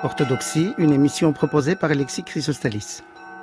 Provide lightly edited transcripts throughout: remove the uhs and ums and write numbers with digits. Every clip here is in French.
Orthodoxie, une émission proposée par Alexis Chrysostalis.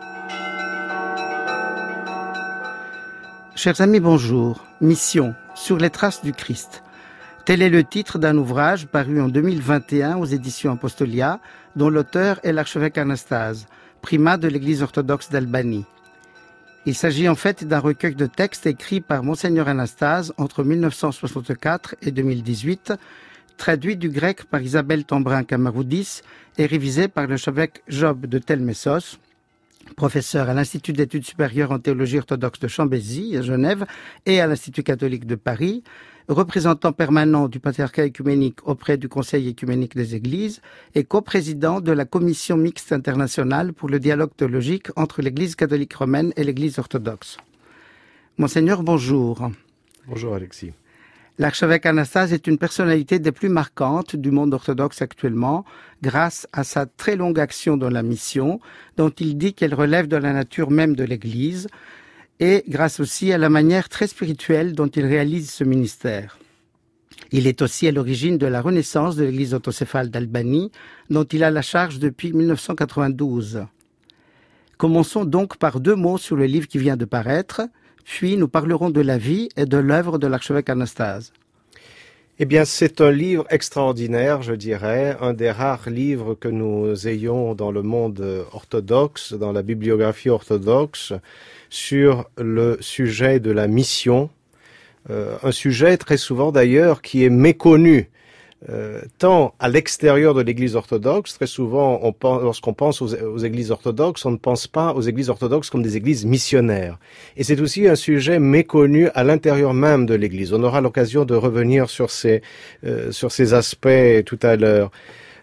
Chers amis, bonjour. Mission, sur les traces du Christ. Tel est le titre d'un ouvrage paru en 2021 aux éditions Apostolia, dont l'auteur est l'archevêque Anastase, primat de l'Église orthodoxe d'Albanie. Il s'agit en fait d'un recueil de textes écrits par Monseigneur Anastase entre 1964 et 2018, traduit du grec par Isabelle Tambrin-Kamaroudis et révisé par l'archevêque Job de Telmessos, professeur à l'Institut d'études supérieures en théologie orthodoxe de Chambézy, à Genève, et à l'Institut catholique de Paris, représentant permanent du patriarcat œcuménique auprès du Conseil œcuménique des Églises et coprésident de la Commission mixte internationale pour le dialogue théologique entre l'Église catholique romaine et l'Église orthodoxe. Monseigneur, bonjour. Bonjour Alexis. L'archevêque Anastase est une personnalité des plus marquantes du monde orthodoxe actuellement, grâce à sa très longue action dans la mission, dont il dit qu'elle relève de la nature même de l'Église, et grâce aussi à la manière très spirituelle dont il réalise ce ministère. Il est aussi à l'origine de la renaissance de l'Église autocéphale d'Albanie, dont il a la charge depuis 1992. Commençons donc par 2 mots sur le livre qui vient de paraître, puis nous parlerons de la vie et de l'œuvre de l'archevêque Anastase. Eh bien, c'est un livre extraordinaire, je dirais, un des rares livres que nous ayons dans le monde orthodoxe, dans la bibliographie orthodoxe, sur le sujet de la mission, un sujet très souvent d'ailleurs qui est méconnu, tant à l'extérieur de l'Église orthodoxe. Très souvent, lorsqu'on pense aux Églises orthodoxes, on ne pense pas aux Églises orthodoxes comme des Églises missionnaires. Et c'est aussi un sujet méconnu à l'intérieur même de l'Église. On aura l'occasion de revenir sur ces aspects tout à l'heure.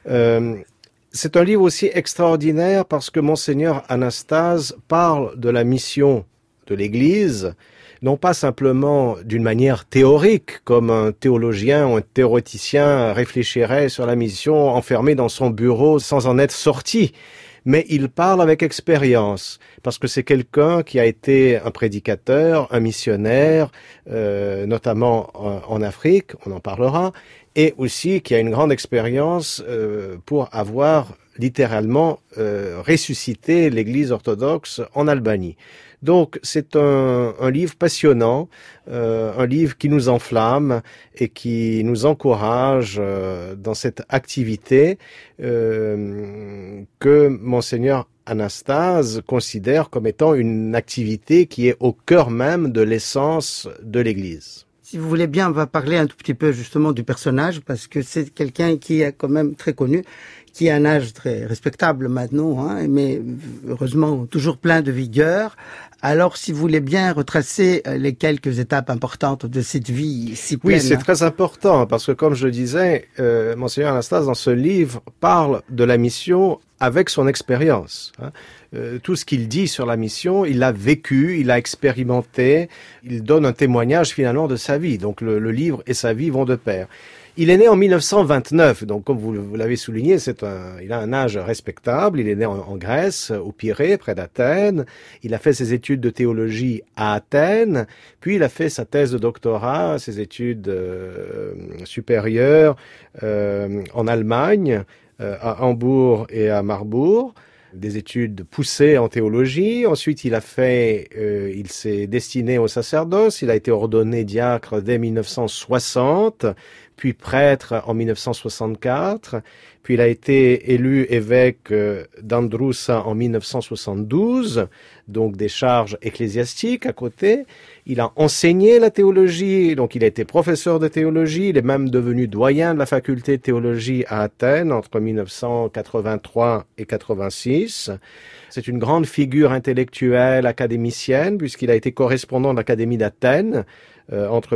C'est un livre aussi extraordinaire parce que Monseigneur Anastase parle de la mission de l'Église, non pas simplement d'une manière théorique, comme un théologien ou un théoréticien réfléchirait sur la mission enfermé dans son bureau sans en être sorti, mais il parle avec expérience, parce que c'est quelqu'un qui a été un prédicateur, un missionnaire, notamment en Afrique, on en parlera, et aussi qui a une grande expérience pour avoir littéralement ressuscité l'Église orthodoxe en Albanie. Donc c'est un livre passionnant, un livre qui nous enflamme et qui nous encourage dans cette activité que Monseigneur Anastase considère comme étant une activité qui est au cœur même de l'essence de l'Église. Si vous voulez bien, on va parler un tout petit peu justement du personnage, parce que c'est quelqu'un qui est quand même très connu, qui a un âge très respectable maintenant, mais heureusement toujours plein de vigueur. Alors, si vous voulez bien retracer les quelques étapes importantes de cette vie si pleine. Oui, c'est très important, parce que comme je le disais, Monseigneur Anastase, dans ce livre, parle de la mission avec son expérience. Tout ce qu'il dit sur la mission, il l'a vécu, il l'a expérimenté, il donne un témoignage finalement de sa vie. Donc le livre et sa vie vont de pair. Il est né en 1929, donc comme vous l'avez souligné, il a un âge respectable. Il est né en Grèce, au Pirée, près d'Athènes. Il a fait ses études de théologie à Athènes, puis il a fait sa thèse de doctorat, ses études supérieures en Allemagne, à Hambourg et à Marbourg, des études poussées en théologie. Ensuite, il s'est destiné au sacerdoce. Il a été ordonné diacre dès 1960, puis prêtre en 1964. Puis il a été élu évêque d'Androusa en 1972, donc des charges ecclésiastiques à côté. Il a enseigné la théologie, donc il a été professeur de théologie. Il est même devenu doyen de la faculté de théologie à Athènes entre 1983 et 86. C'est une grande figure intellectuelle, académicienne, puisqu'il a été correspondant de l'Académie d'Athènes entre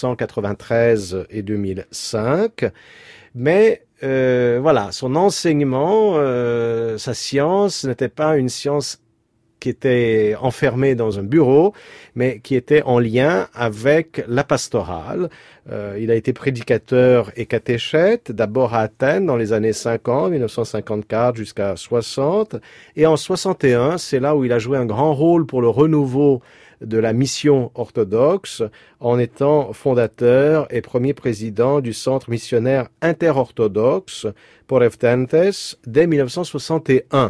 1993 et 2005. Mais voilà, son enseignement, sa science n'était pas une science qui était enfermé dans un bureau, mais qui était en lien avec la pastorale. Il a été prédicateur et catéchète, d'abord à Athènes dans les années 50, 1954 jusqu'à 60. Et en 61, c'est là où il a joué un grand rôle pour le renouveau de la mission orthodoxe en étant fondateur et premier président du centre missionnaire interorthodoxe Poreftantes dès 1961.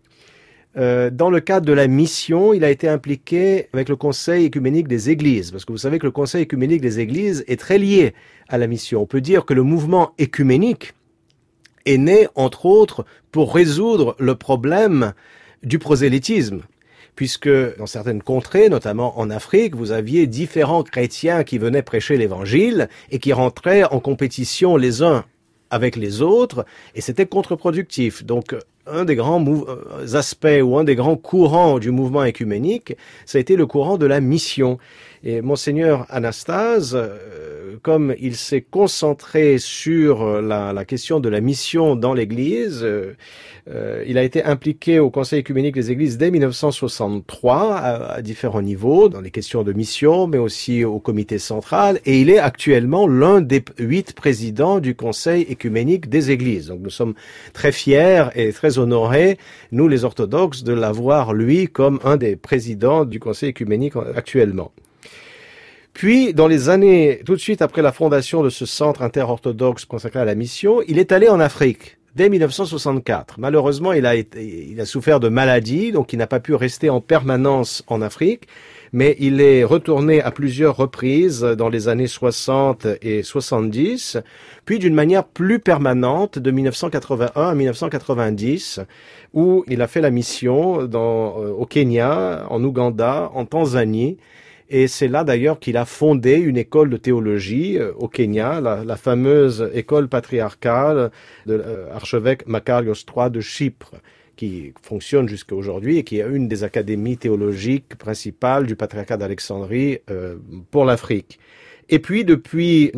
Dans le cadre de la mission, il a été impliqué avec le Conseil écuménique des Églises, parce que vous savez que le Conseil écuménique des Églises est très lié à la mission. On peut dire que le mouvement écuménique est né, entre autres, pour résoudre le problème du prosélytisme, puisque dans certaines contrées, notamment en Afrique, vous aviez différents chrétiens qui venaient prêcher l'Évangile et qui rentraient en compétition les uns avec les autres, et c'était contre-productif. Donc, un des grands aspects ou un des grands courants du mouvement écuménique, ça a été le courant de la mission. Et Monseigneur Anastase, comme il s'est concentré sur la question de la mission dans l'Église, il a été impliqué au Conseil écuménique des Églises dès 1963 à différents niveaux, dans les questions de mission, mais aussi au comité central, et il est actuellement l'un des 8 présidents du Conseil écuménique des Églises. Donc nous sommes très fiers et très honorés, nous les orthodoxes, de l'avoir lui comme un des présidents du Conseil écuménique actuellement. Puis, dans les années, tout de suite après la fondation de ce centre interorthodoxe consacré à la mission, il est allé en Afrique, dès 1964. Malheureusement, il a souffert de maladie, donc il n'a pas pu rester en permanence en Afrique, mais il est retourné à plusieurs reprises dans les années 60 et 70, puis d'une manière plus permanente de 1981 à 1990, où il a fait la mission au Kenya, en Ouganda, en Tanzanie. Et c'est là d'ailleurs qu'il a fondé une école de théologie au Kenya, la fameuse école patriarcale de l'archevêque Makarios III de Chypre, qui fonctionne jusqu'à aujourd'hui et qui est une des académies théologiques principales du patriarcat d'Alexandrie pour l'Afrique. Et puis, depuis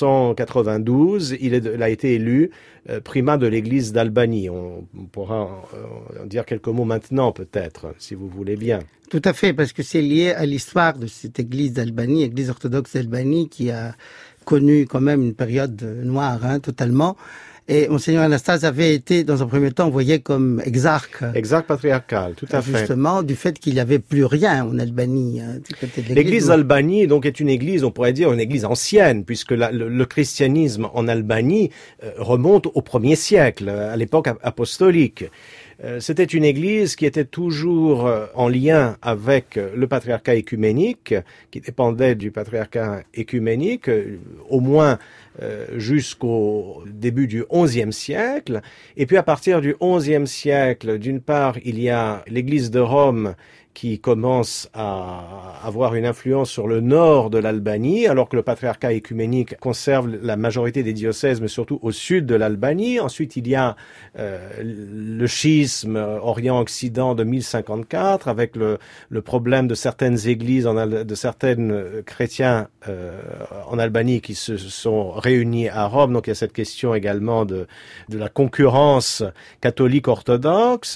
1992, il a été élu primat de l'église d'Albanie. On pourra en dire quelques mots maintenant, peut-être, si vous voulez bien. Tout à fait, parce que c'est lié à l'histoire de cette église d'Albanie, église orthodoxe d'Albanie, qui a connu quand même une période noire, totalement. Et Monseigneur Anastase avait été, dans un premier temps, envoyé comme exarque. Exarque patriarcal, tout à fait. Justement, du fait qu'il n'y avait plus rien en Albanie, du côté de l'église. L'église d'Albanie, donc, est une église, on pourrait dire, une église ancienne, puisque le christianisme en Albanie remonte au 1er siècle, à l'époque apostolique. C'était une église qui était toujours en lien avec le patriarcat écuménique, qui dépendait du patriarcat écuménique, au moins jusqu'au début du XIe siècle. Et puis à partir du XIe siècle, d'une part, il y a l'église de Rome qui commence à avoir une influence sur le nord de l'Albanie, alors que le patriarcat écuménique conserve la majorité des diocèses, mais surtout au sud de l'Albanie. Ensuite, il y a le schisme Orient-Occident de 1054, avec le problème de certaines églises, de certaines chrétiens en Albanie qui se sont réunis à Rome. Donc il y a cette question également de la concurrence catholique-orthodoxe.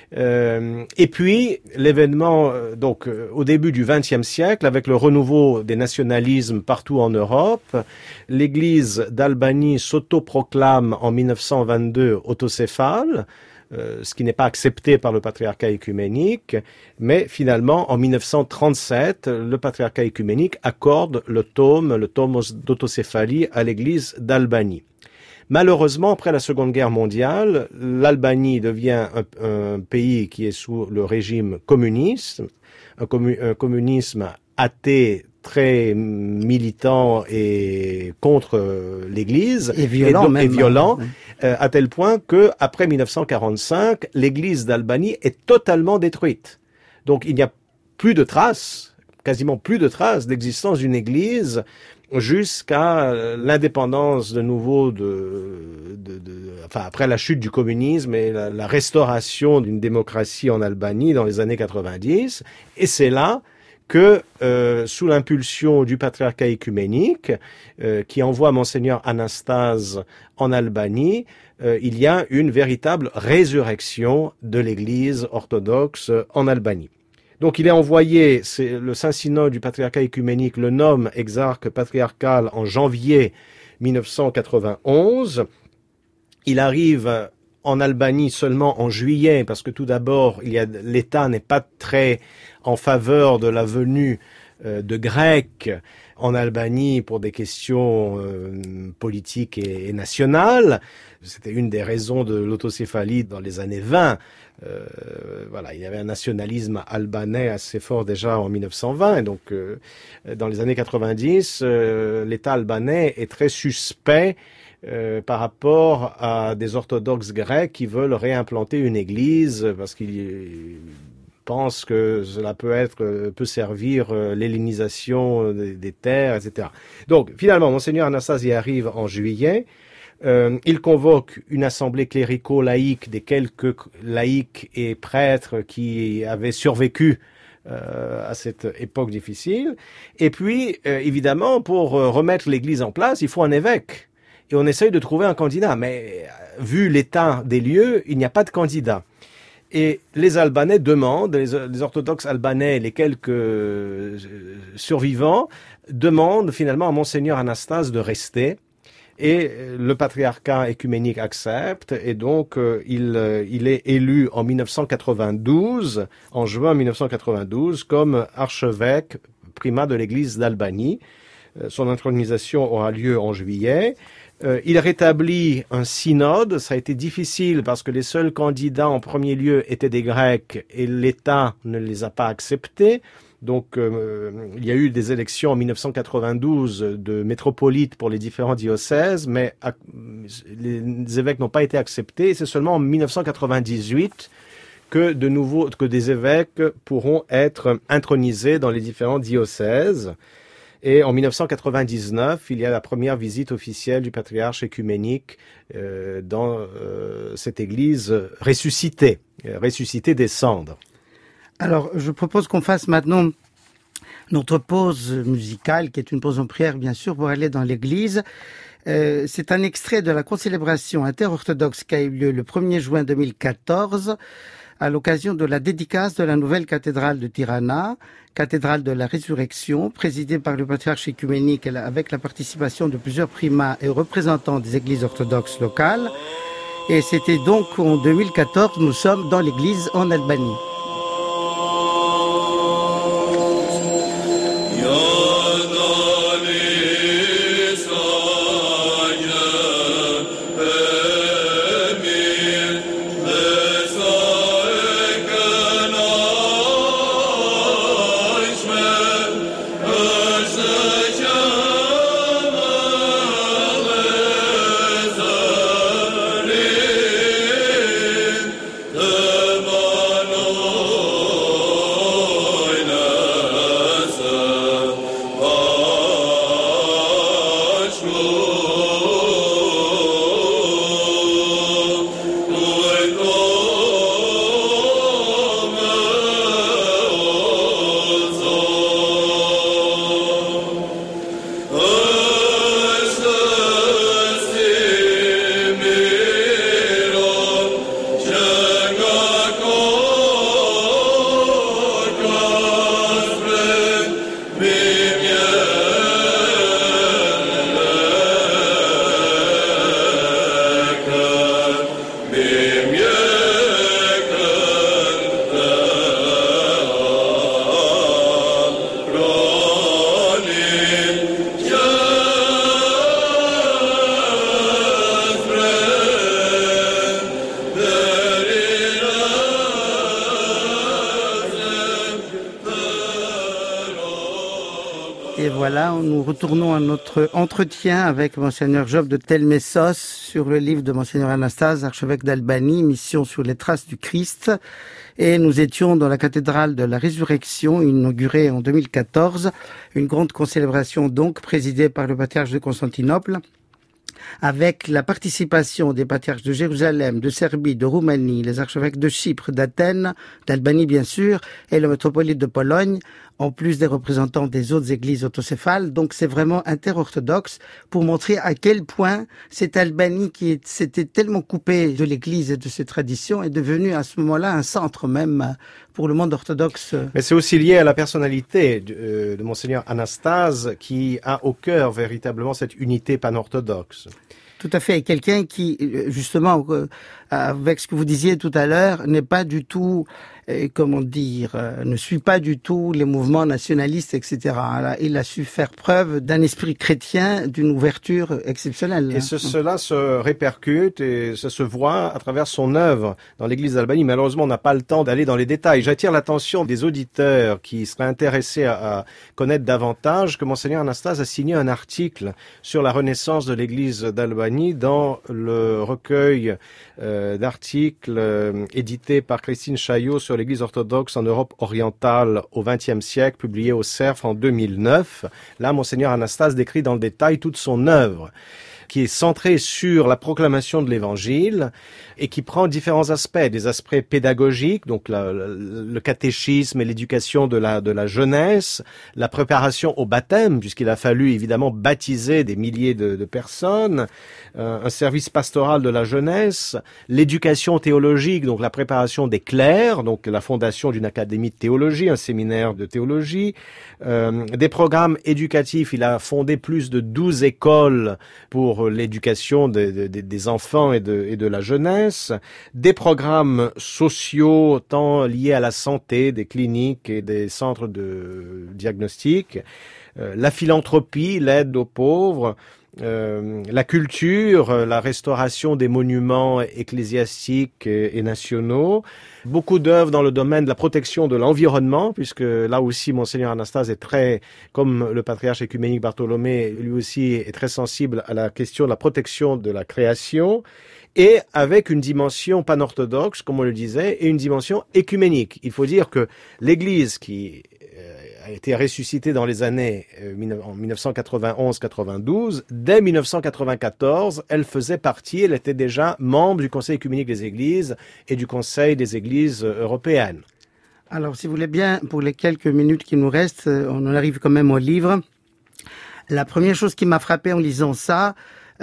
Et puis l'événement au début du XXe siècle, avec le renouveau des nationalismes partout en Europe, l'Église d'Albanie s'autoproclame en 1922 autocéphale, ce qui n'est pas accepté par le patriarcat écuménique, mais finalement en 1937, le patriarcat écuménique accorde le tomos d'autocéphalie à l'Église d'Albanie. Malheureusement, après la Seconde Guerre mondiale, l'Albanie devient un pays qui est sous le régime communiste, un communisme athée très militant et contre l'Église et violent, à tel point que après 1945, l'Église d'Albanie est totalement détruite. Donc il n'y a plus de traces, quasiment plus de traces d'existence d'une Église jusqu'à l'indépendance de nouveau après la chute du communisme et la restauration d'une démocratie en Albanie dans les années 90. Et c'est là que, sous l'impulsion du patriarcat écuménique, qui envoie Monseigneur Anastase en Albanie, il y a une véritable résurrection de l'Église orthodoxe en Albanie. Donc il est envoyé, le Saint-Synode du patriarcat écuménique le nomme exarque patriarcal en janvier 1991. Il arrive en Albanie seulement en juillet, parce que tout d'abord, l'État n'est pas très en faveur de la venue de Grecs en Albanie pour des questions politiques et nationales. C'était une des raisons de l'autocéphalie dans les années 20. Il y avait un nationalisme albanais assez fort déjà en 1920, et donc dans les années 90, l'État albanais est très suspect par rapport à des orthodoxes grecs qui veulent réimplanter une église parce qu'ils pensent que cela peut servir l'hellénisation des terres, etc. Donc finalement, Monseigneur Anastase y arrive en juillet. Il convoque une assemblée clérico-laïque des quelques laïcs et prêtres qui avaient survécu à cette époque difficile. Et puis, évidemment, pour remettre l'Église en place, il faut un évêque. Et on essaye de trouver un candidat. Mais vu l'état des lieux, il n'y a pas de candidat. Et les Albanais demandent, les orthodoxes albanais, les quelques survivants, demandent finalement à Monseigneur Anastase de rester. Et le patriarcat œcuménique accepte, et donc il est élu en 1992, en juin 1992, comme archevêque primat de l'Église d'Albanie. Son intronisation aura lieu en juillet. Il rétablit un synode. Ça a été difficile parce que les seuls candidats en premier lieu étaient des Grecs et l'État ne les a pas acceptés. Donc, il y a eu des élections en 1992 de métropolites pour les différents diocèses, mais les évêques n'ont pas été acceptés. Et c'est seulement en 1998 que des évêques pourront être intronisés dans les différents diocèses. Et en 1999, il y a la première visite officielle du patriarche œcuménique dans cette église ressuscitée des cendres. Alors, je propose qu'on fasse maintenant notre pause musicale, qui est une pause en prière, bien sûr, pour aller dans l'église. C'est un extrait de la concélébration interorthodoxe qui a eu lieu le 1er juin 2014, à l'occasion de la dédicace de la nouvelle cathédrale de Tirana, cathédrale de la Résurrection, présidée par le patriarche œcuménique avec la participation de plusieurs primats et représentants des églises orthodoxes locales. Et c'était donc en 2014, nous sommes dans l'église en Albanie. Et voilà, nous retournons à notre entretien avec Monseigneur Job de Telmessos sur le livre de Monseigneur Anastase, archevêque d'Albanie, Mission sur les traces du Christ. Et nous étions dans la cathédrale de la Résurrection, inaugurée en 2014, une grande concélébration donc présidée par le patriarche de Constantinople, avec la participation des patriarches de Jérusalem, de Serbie, de Roumanie, les archevêques de Chypre, d'Athènes, d'Albanie bien sûr, et le métropolite de Pologne, en plus des représentants des autres églises autocéphales. Donc c'est vraiment interorthodoxe pour montrer à quel point cette Albanie qui s'était tellement coupée de l'église et de ses traditions est devenue à ce moment-là un centre même pour le monde orthodoxe. Mais c'est aussi lié à la personnalité de Monseigneur Anastase qui a au cœur véritablement cette unité panorthodoxe. Tout à fait. Et quelqu'un qui, justement, avec ce que vous disiez tout à l'heure, n'est pas du tout, ne suit pas du tout les mouvements nationalistes, etc. Il a su faire preuve d'un esprit chrétien, d'une ouverture exceptionnelle. Et cela se répercute et ça se voit à travers son œuvre dans l'église d'Albanie. Malheureusement, on n'a pas le temps d'aller dans les détails. J'attire l'attention des auditeurs qui seraient intéressés à connaître davantage que Monseigneur Anastase a signé un article sur la renaissance de l'église d'Albanie dans le recueil d'articles édité par Christine Chaillot sur l'église orthodoxe en Europe orientale au XXe siècle, publié au CERF en 2009. Là, Monseigneur Anastase décrit dans le détail toute son œuvre, qui est centrée sur la proclamation de l'Évangile et qui prend différents aspects, des aspects pédagogiques, donc le catéchisme et l'éducation de la jeunesse, la préparation au baptême, puisqu'il a fallu évidemment baptiser des milliers de personnes, un service pastoral de la jeunesse, l'éducation théologique, donc la préparation des clercs, donc la fondation d'une académie de théologie, un séminaire de théologie, des programmes éducatifs. Il a fondé plus de 12 écoles pour l'éducation des enfants et de la jeunesse, des programmes sociaux tant liés à la santé, des cliniques et des centres de diagnostic, la philanthropie, l'aide aux pauvres, la culture, la restauration des monuments ecclésiastiques et nationaux, beaucoup d'œuvres dans le domaine de la protection de l'environnement, puisque là aussi Monseigneur Anastase est très, comme le patriarche œcuménique Bartholomé, lui aussi est très sensible à la question de la protection de la création, et avec une dimension panorthodoxe, comme on le disait, et une dimension œcuménique. Il faut dire que l'Église qui a été ressuscitée dans les années en 1991-92. Dès 1994, elle faisait partie, elle était déjà membre du Conseil œcuménique des Églises et du Conseil des Églises européennes. Alors, si vous voulez bien, pour les quelques minutes qui nous restent, on en arrive quand même au livre. La première chose qui m'a frappé en lisant ça,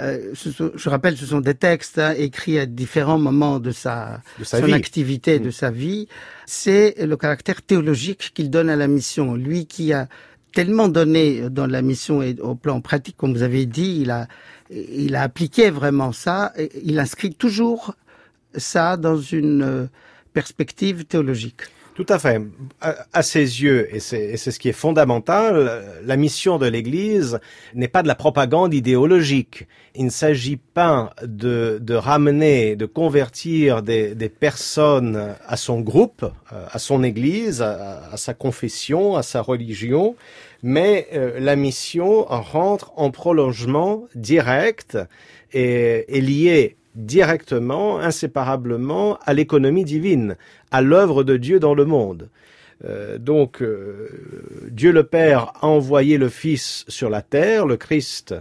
je rappelle, ce sont des textes écrits à différents moments de son activité, de sa vie. C'est le caractère théologique qu'il donne à la mission. Lui qui a tellement donné dans la mission et au plan pratique, comme vous avez dit, il a appliqué vraiment ça. Et il inscrit toujours ça dans une perspective théologique. Tout à fait. À ses yeux, et c'est ce qui est fondamental, la mission de l'Église n'est pas de la propagande idéologique. Il ne s'agit pas de ramener, de convertir des personnes à son groupe, à son Église, à sa confession, à sa religion, mais la mission rentre en prolongement direct et est liée directement, inséparablement à l'économie divine, à l'œuvre de Dieu dans le monde. Donc, Dieu le Père a envoyé le Fils sur la terre, le Christ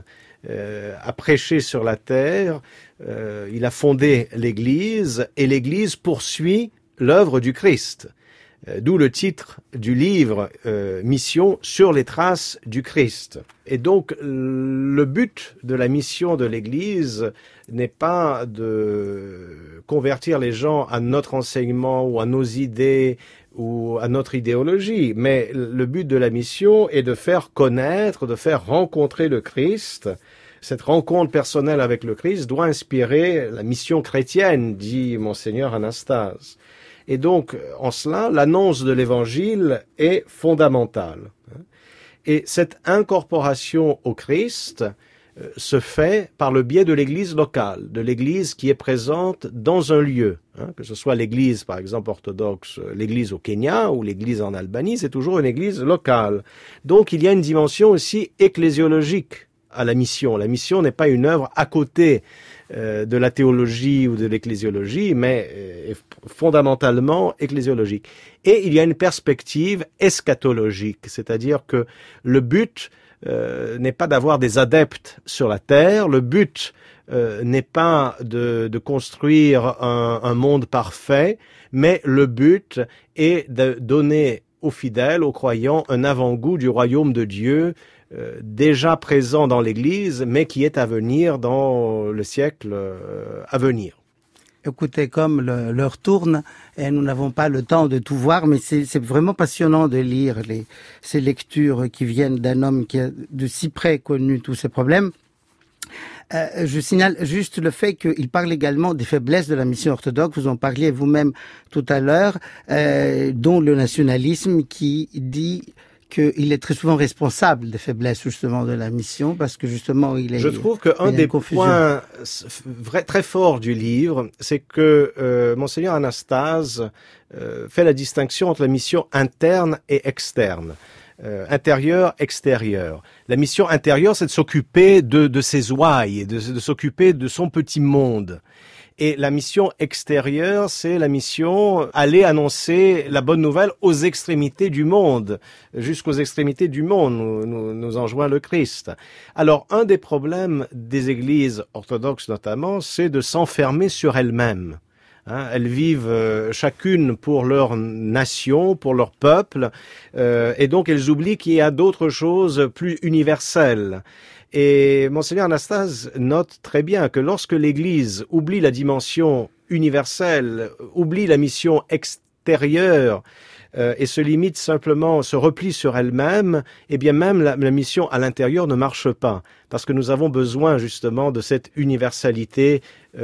a prêché sur la terre, il a fondé l'Église, et l'Église poursuit l'œuvre du Christ. D'où le titre du livre Mission sur les traces du Christ. Et donc le but de la mission de l'Église n'est pas de convertir les gens à notre enseignement ou à nos idées ou à notre idéologie, mais le but de la mission est de faire connaître, de faire rencontrer le Christ. Cette rencontre personnelle avec le Christ doit inspirer la mission chrétienne, dit Monseigneur Anastase. Et donc, en cela, l'annonce de l'Évangile est fondamentale. Et cette incorporation au Christ se fait par le biais de l'Église locale, de l'Église qui est présente dans un lieu. Que ce soit l'Église, par exemple, orthodoxe, l'Église au Kenya ou l'Église en Albanie, c'est toujours une Église locale. Donc, il y a une dimension aussi ecclésiologique à la mission. La mission n'est pas une œuvre à côté de la théologie ou de l'ecclésiologie, mais fondamentalement ecclésiologique. Et il y a une perspective eschatologique, c'est-à-dire que le but n'est pas d'avoir des adeptes sur la terre, le but n'est pas de construire un monde parfait, mais le but est de donner aux fidèles, aux croyants, un avant-goût du royaume de Dieu, déjà présent dans l'Église, mais qui est à venir dans le siècle à venir. Écoutez, comme l'heure tourne, et nous n'avons pas le temps de tout voir, mais c'est vraiment passionnant de lire ces lectures qui viennent d'un homme qui a de si près connu tous ces problèmes. Je signale juste le fait qu'il parle également des faiblesses de la mission orthodoxe. Vous en parliez vous-même tout à l'heure, dont le nationalisme qui dit qu'il est très souvent responsable des faiblesses justement de la mission, parce que justement Je trouve qu'un des points très forts du livre, c'est que Monseigneur Anastase fait la distinction entre la mission interne et externe. Intérieur, extérieur. La mission intérieure, c'est de s'occuper de ses ouailles, de s'occuper de son petit monde. Et la mission extérieure, c'est la mission aller annoncer la bonne nouvelle aux extrémités du monde, jusqu'aux extrémités du monde, nous enjoint le Christ. Alors, un des problèmes des églises orthodoxes notamment, c'est de s'enfermer sur elles-mêmes. Elles vivent chacune pour leur nation, pour leur peuple, et donc elles oublient qu'il y a d'autres choses plus universelles. Et Monseigneur Anastase note très bien que lorsque l'Église oublie la dimension universelle, oublie la mission extérieure, et se limite simplement, se replie sur elle-même, eh bien même la mission à l'intérieur ne marche pas, parce que nous avons besoin justement de cette universalité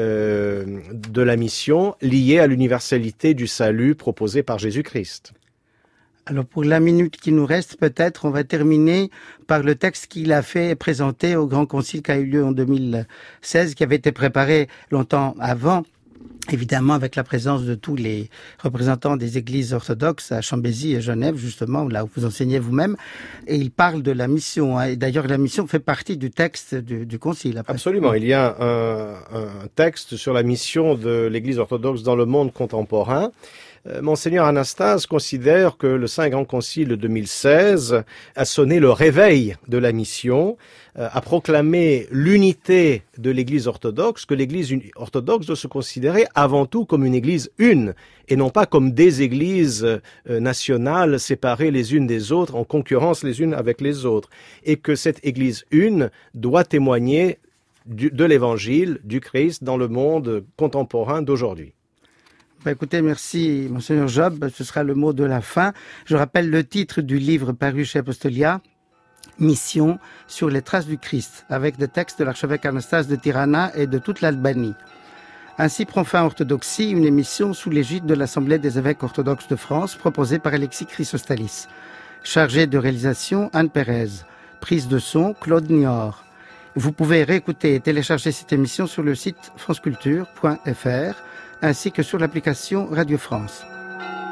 de la mission liée à l'universalité du salut proposé par Jésus-Christ. Alors pour la minute qui nous reste, peut-être on va terminer par le texte qu'il a fait présenter au Grand Concile qui a eu lieu en 2016, qui avait été préparé longtemps avant, évidemment avec la présence de tous les représentants des églises orthodoxes à Chambézy et Genève, justement, là où vous enseignez vous-même. Et il parle de la mission. Et d'ailleurs, la mission fait partie du texte du Concile. Absolument. Il y a un texte sur la mission de l'Église orthodoxe dans le monde contemporain. Monseigneur Anastase considère que le Saint Grand Concile de 2016 a sonné le réveil de la mission, a proclamé l'unité de l'Église orthodoxe, que l'Église orthodoxe doit se considérer avant tout comme une Église une, et non pas comme des églises nationales séparées les unes des autres, en concurrence les unes avec les autres, et que cette Église une doit témoigner de l'Évangile, du Christ dans le monde contemporain d'aujourd'hui. Écoutez, merci Monseigneur Job, ce sera le mot de la fin. Je rappelle le titre du livre paru chez Apostolia, Mission sur les traces du Christ, avec des textes de l'archevêque Anastase de Tirana et de toute l'Albanie. Ainsi prend fin Orthodoxie, une émission sous l'égide de l'Assemblée des évêques orthodoxes de France, proposée par Alexis Chrysostalis. Chargé de réalisation, Anne Pérez. Prise de son, Claude Niort. Vous pouvez réécouter et télécharger cette émission sur le site franceculture.fr, ainsi que sur l'application Radio France.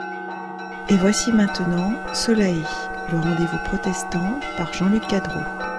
Et voici maintenant Solaï, le rendez-vous protestant par Jean-Luc Cadreau.